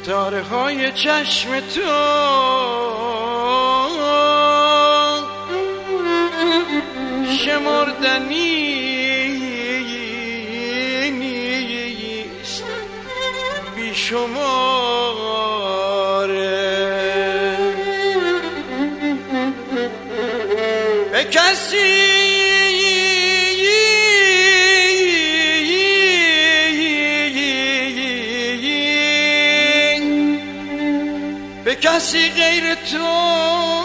ستاره های چشم تو شمردنی نیست بی شماره به کسی به کسی غیر تو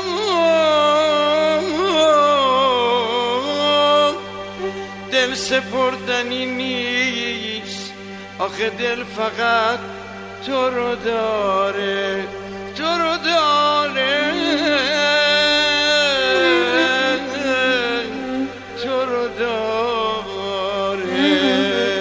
دل سپردنی نیست. آخه دل فقط تو رو داره، تو رو داره، تو رو داره.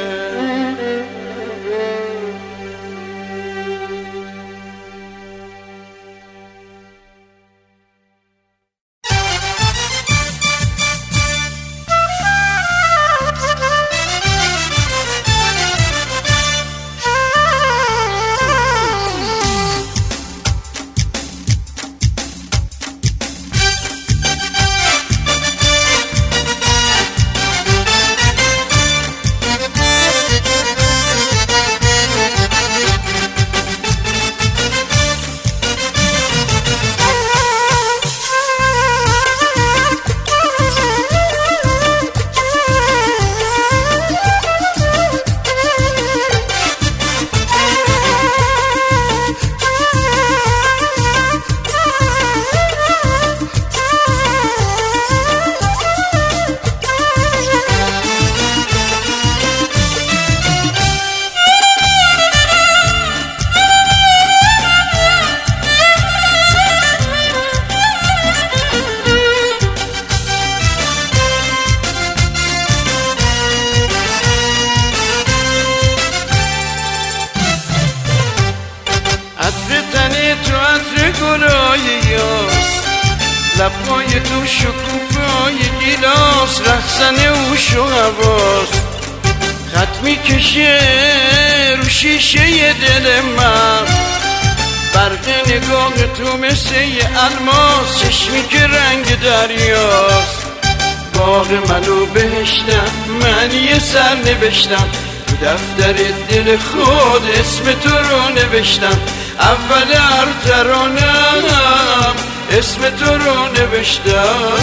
لبای تو شکوفای گیلاس، رقصن اوش و حواس، خط میکشه رو شیشه دل من. برق نگاه تو مثل یه الماس، چشمی که رنگ دریاست. باغ منو بهشتم، من یه سر نوشتم تو دفتر دل خود، اسم تو رو نوشتم. اول هر ترانم اسم تو رو نوشتم.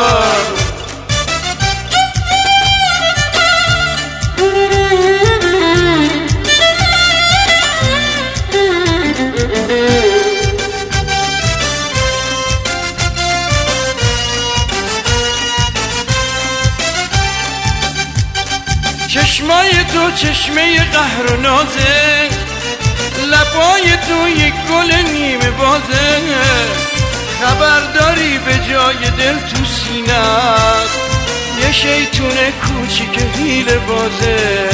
چشمای تو چشمه قهر و نازه، لبای تو یک گل نیمه بازه. خبر داری به جای دل تو سینه‌ات یه شیطون کوچیک حیله بازه.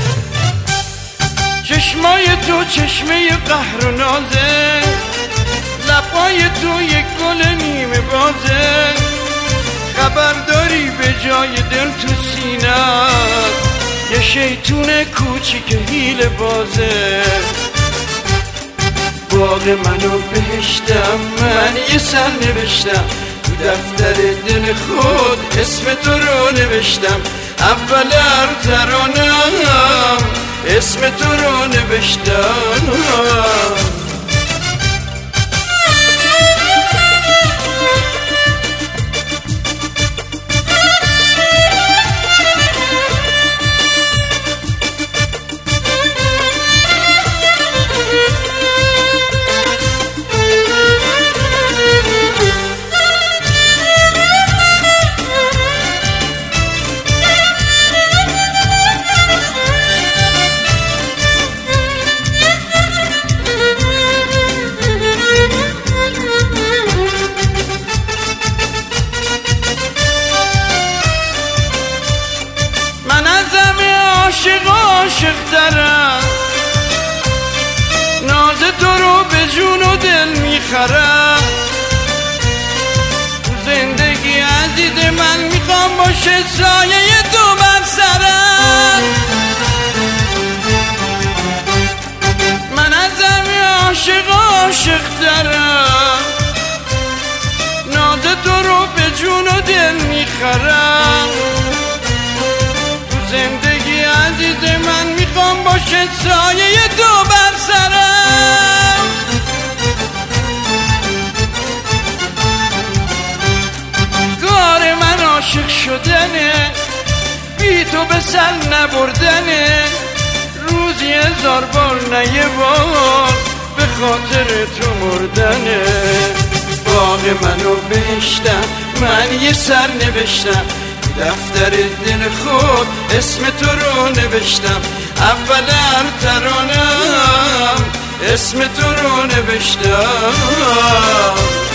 چشمای تو چشمه قهر و نازه، لبای تو یک گل نیمه بازه. خبر داری به جای دل تو سینه‌ات یه شیطون کوچیک حیله بازه. باغ منو بهشتم، من یه سر نوشتم تو دفتر دل خود، اسم تو رو نوشتم. اول هر ترانم اسم تو رو نوشتم. عاشق دارم، ناز تو رو به جون و دل میخرم. زندگی عزیز من میخوام باشه سایه تو بر سرم. من ازم سایه تو بر سرم. کار من عاشق شدنه، بی تو به سر نبردنه، روزی 1000 بار نه یه بار به خاطر تو مردنه. باغ منو بهشتم، من یه سر نوشتم، دفتر دل خود اسم تو رو نوشتم، اول هر ترانم اسم تو رو نوشتم.